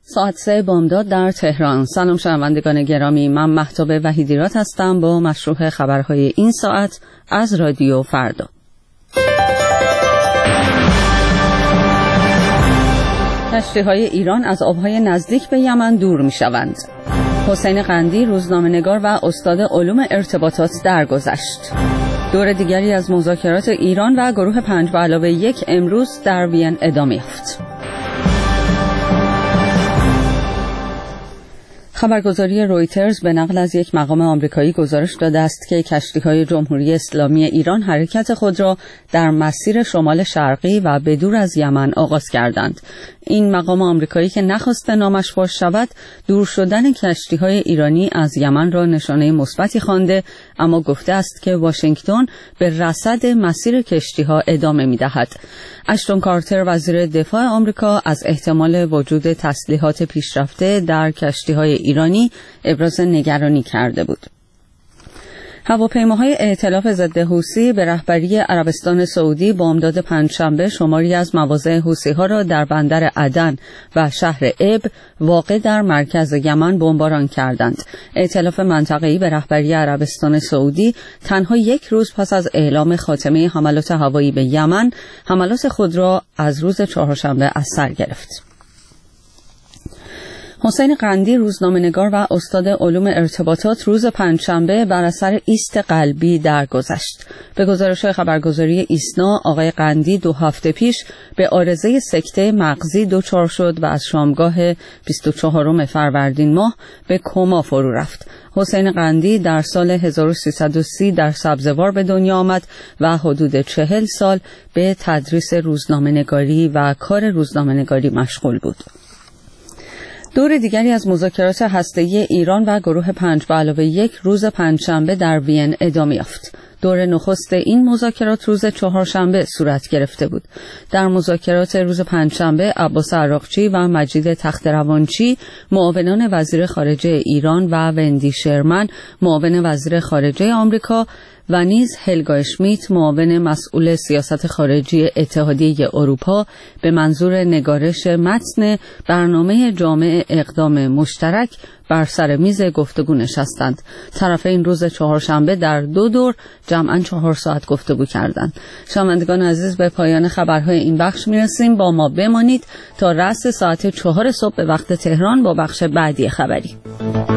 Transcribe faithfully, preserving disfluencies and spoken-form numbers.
ساعت سه بامداد در تهران. سلام شنوندگان گرامی، من مهتاب وحیدیرات هستم با مشروع خبرهای این ساعت از رادیو فردا. کشتی‌های ایران از آبهای نزدیک به یمن دور می‌شوند. حسین قندی روزنامه‌نگار و استاد علوم ارتباطات درگذشت. دور دیگری از مذاکرات ایران و گروه پنج به علاوه یک امروز در وین ادامه یافت. خبرگزاری رویترز به نقل از یک مقام آمریکایی گزارش داده است که کشتی‌های جمهوری اسلامی ایران حرکت خود را در مسیر شمال شرقی و به دور از یمن آغاز کردند. این مقام آمریکایی که نخواسته نامش فاش شود، دور شدن کشتی‌های ایرانی از یمن را نشانه مثبتی خوانده، اما گفته است که واشنگتن به رصد مسیر کشتی‌ها ادامه می‌دهد. اشتون کارتر وزیر دفاع آمریکا از احتمال وجود تسلیحات پیشرفته در کشتی‌های ایرانی ابراز نگرانی کرده بود. هواپیماهای ائتلاف ضد حوثی به رهبری عربستان سعودی بامداد پنجشنبه شماری از مواضع حوثی‌ها را در بندر عدن و شهر اب واقع در مرکز یمن بمباران کردند. ائتلاف منطقه‌ای به رهبری عربستان سعودی تنها یک روز پس از اعلام خاتمه حملات هوایی به یمن، حملات خود را از روز چهارشنبه از سر گرفت. حسین قندی روزنامه‌نگار و استاد علوم ارتباطات روز پنجشنبه بر اثر ایست قلبی درگذشت. به گزارش خبرگزاری ایسنا، آقای قندی دو هفته پیش به عارضه سکته مغزی دچار شد و از شامگاه بیست و چهارم فروردین ماه به کما فرو رفت. حسین قندی در سال هزار و سیصد و سی در سبزوار به دنیا آمد و حدود چهل سال به تدریس روزنامه‌نگاری و کار روزنامه‌نگاری مشغول بود. دور دیگری از مذاکرات هسته‌ای ایران و گروه پنج به علاوه یک روز پنجشنبه در وین ادامه یافت. دور نخست این مذاکرات روز چهارشنبه صورت گرفته بود. در مذاکرات روز پنجشنبه عباس عراقچی و مجید تخت‌روانچی، معاونان وزیر خارجه ایران، و وندی شرمن، معاون وزیر خارجه آمریکا، و نیز هلگا اشمیت، معاون مسئول سیاست خارجی اتحادیه اروپا، به منظور نگارش متن برنامه جامع اقدام مشترک بر سر میز گفتگو نشستند. طرفین روز چهارشنبه در دو دور جمعاً چهار ساعت گفتگو کردند. شنوندگان عزیز، به پایان خبرهای این بخش میرسیم. با ما بمانید تا رأس ساعت چهار صبح به وقت تهران با بخش بعدی خبری.